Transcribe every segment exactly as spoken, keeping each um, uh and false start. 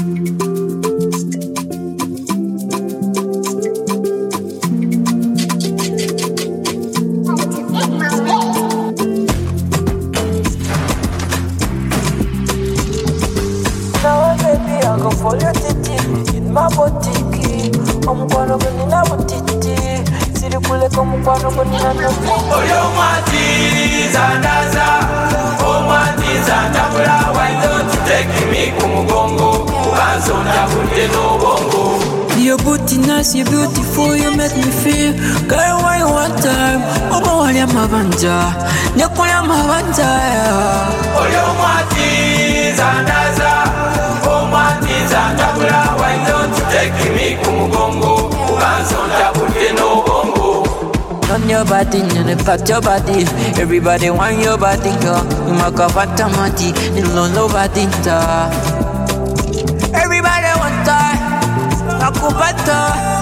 Follow titi in my boutique. I'm gonna go in a boutique. See the bullet come up on the Oh, yo, Mati, Zandaza. Oh, Mati, Zandabula. Why don't you take me Kumugongo? Anzona Buteno Bongo. Your booty nice, you're beautiful, you make me feel. Girl, why you want time? Oh, boy, I'm a banja. Nekuna Mavanja. Oh, yo, Mati, Zandaza. Why don't you take me Kumugongo? Uganzonda Buteno Bongo. On your body, you got your body. Everybody want your body, girl. You make a fatamati, you know nobody. Everybody want that. Nakupata,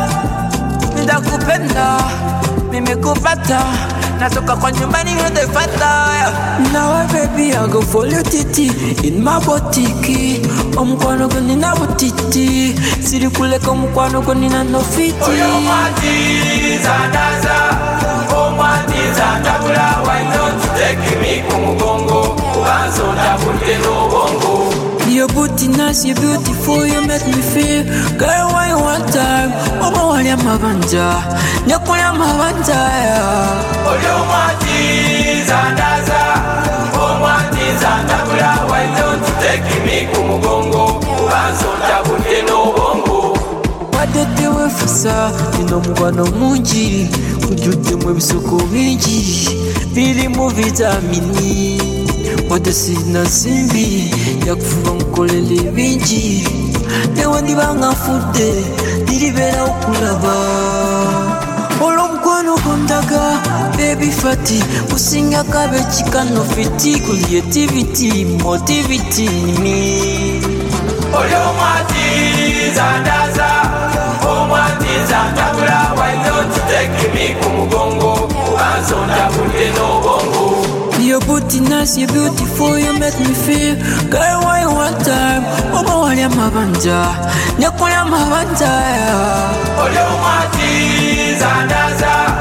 nakupenda, mimi kupata. Natoka kwa nyumbani yote fata. Now baby I go follow titi in my boutique. Omkwano gani na boutique. Siri kule kwa mkwano gani na no fiti. Oyo mati zandaza. Oh mati zandabula. Why don't you take me kumugongo? Uganzonda Buteno Bongo. Your booty nice, you're beautiful, you make me feel. Girl, why you want time? Oh, boy, I'm a banja. Nekuna mavanja. Oyo mati zandaza. Oh, mati zandabula. Why don't you take me kumugongo? Uganzonda Buteno Bongo. What did they wait for, sir? You know, mugano munji. Ujute mwe bisoko minji. Bili mu vitamini. Wada sina simbi ya kufuga mkolele binji. Ewa ndibanga fude nilibera okulaba. Olo mkwano kondaga baby fati. Kusinga kabe chikano fiti. Creativity, motivity me. Oyo mati zandaza. Oh mati zandabula. Why don't you take me kumugongo? Uganzonda Buteno Bongo. Your booty nice, you're beautiful, you make me feel. Girl, why you want time? Oh, boy, I'm a banja. Nekuna mavanja. Oyo mati zandaza.